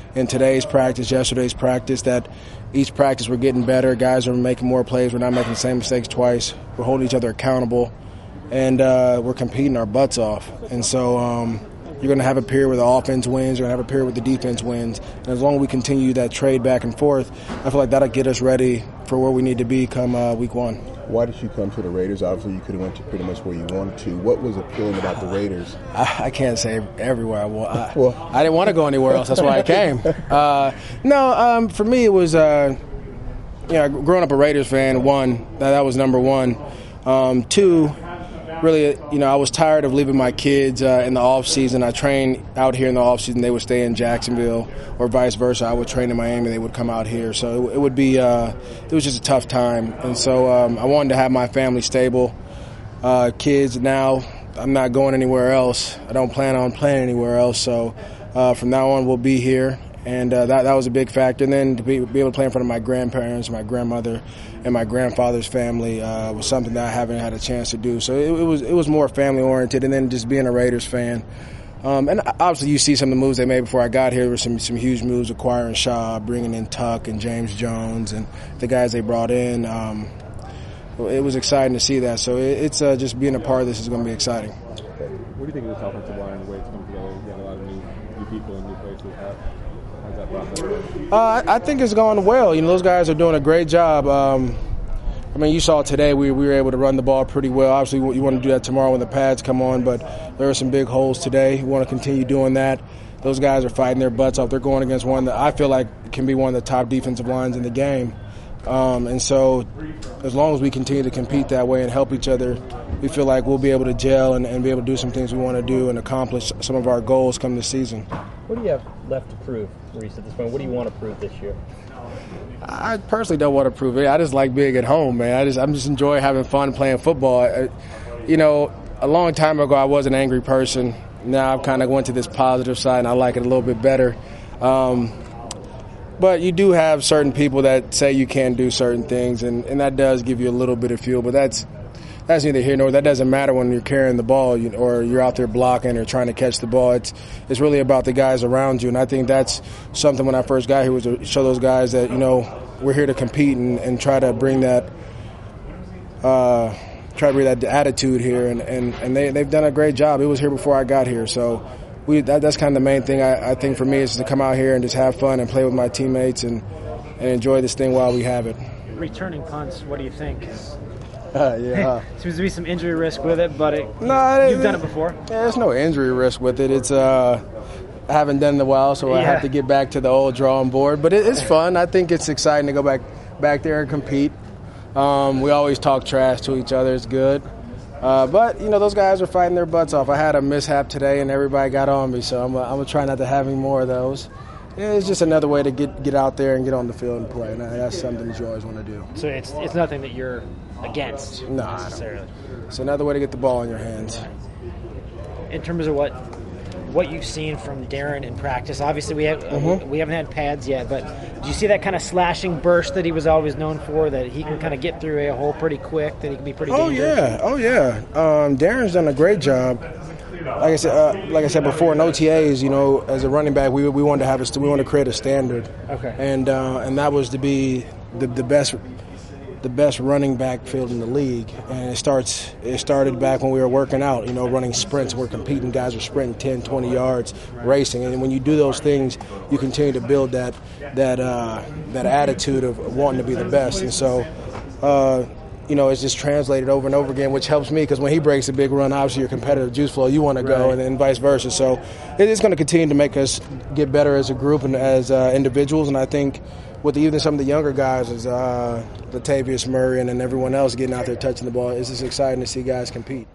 in today's practice, yesterday's practice, that each practice we're getting better. Guys are making more plays. We're not making the same mistakes twice. We're holding each other accountable, and we're competing our butts off. And so you're going to have a period where the offense wins. You're going to have a period where the defense wins. And as long as we continue that trade back and forth, I feel like that'll get us ready for where we need to be come week 1. Why did you come to the Raiders? Obviously, you could have went to pretty much where you wanted to. What was appealing about the Raiders? I can't say everywhere I want. I didn't want to go anywhere else. That's why I came. For me, it was growing up a Raiders fan. One, that was number one. Two, really, I was tired of leaving my kids in the off season. I trained out here in the off season. They would stay in Jacksonville, or vice versa. I would train in Miami. They would come out here. So it would be. It was just a tough time, and so I wanted to have my family stable. Kids now, I'm not going anywhere else. I don't plan on playing anywhere else. So from now on, we'll be here. And that was a big factor. And then to be able to play in front of my grandparents, my grandmother, and my grandfather's family was something that I haven't had a chance to do. So it was more family oriented. And then just being a Raiders fan, and obviously you see some of the moves they made before I got here. There were some huge moves, acquiring Shaw, bringing in Tuck and James Jones, and the guys they brought in. It was exciting to see that. So it's just being a part of this is going to be exciting. What do you think of this offensive line, the way it's come together? You got a lot of new people in new places. How's that process? I think it's going well. Those guys are doing a great job. You saw today we were able to run the ball pretty well. Obviously, you want to do that tomorrow when the pads come on, but there are some big holes today. We want to continue doing that. Those guys are fighting their butts off. They're going against one that I feel like can be one of the top defensive lines in the game. And so as long as we continue to compete that way and help each other, we feel like we'll be able to gel and be able to do some things we want to do and accomplish some of our goals come this season. What do you have left to prove, Reese, at this point? What do you want to prove this year? I personally don't want to prove it. I just like being at home, man. I'm just enjoy having fun playing football. A long time ago I was an angry person. Now I've kind of went to this positive side, and I like it a little bit better. But you do have certain people that say you can't do certain things, and that does give you a little bit of fuel. But that's neither here nor there. That doesn't matter when you're carrying the ball or you're out there blocking or trying to catch the ball. It's really about the guys around you, and I think that's something when I first got here was to show those guys that we're here to compete and try to bring that attitude here, and they've done a great job. It was here before I got here, so. That's kind of the main thing I think for me is to come out here and just have fun and play with my teammates and enjoy this thing while we have it. Returning punts, what do you think? Seems to be some injury risk with it, but you've done it before. Yeah, there's no injury risk with it. It's I haven't done it in a while, so I have to get back to the old drawing board. But it's fun. I think it's exciting to go back there and compete. We always talk trash to each other. It's good. But those guys are fighting their butts off. I had a mishap today, and everybody got on me, so I'm gonna try not to have any more of those. Yeah, it's just another way to get out there and get on the field and play. And that's something that you always want to do. So it's nothing that you're against necessarily. It's another way to get the ball in your hands. In terms of what you've seen from Darren in practice, obviously we haven't had pads yet, but do you see that kind of slashing burst that he was always known for, that he can kind of get through a hole pretty quick, that he can be pretty dangerous? Oh yeah. Darren's done a great job. Like I said before, in OTAs, as a running back, we wanted to we want to create a standard. Okay. And that was to be the best running back field in the league, and it started back when we were working out, running sprints. We're competing, guys are sprinting 10, 20 yards, racing, and when you do those things, you continue to build that attitude of wanting to be the best. And so, it's just translated over and over again, which helps me because when he breaks a big run, obviously your competitive juice flow, you want to go, and vice versa. So it's going to continue to make us get better as a group and as individuals, and I think with even some of the younger guys, as Latavius Murray and everyone else getting out there touching the ball, it's just exciting to see guys compete.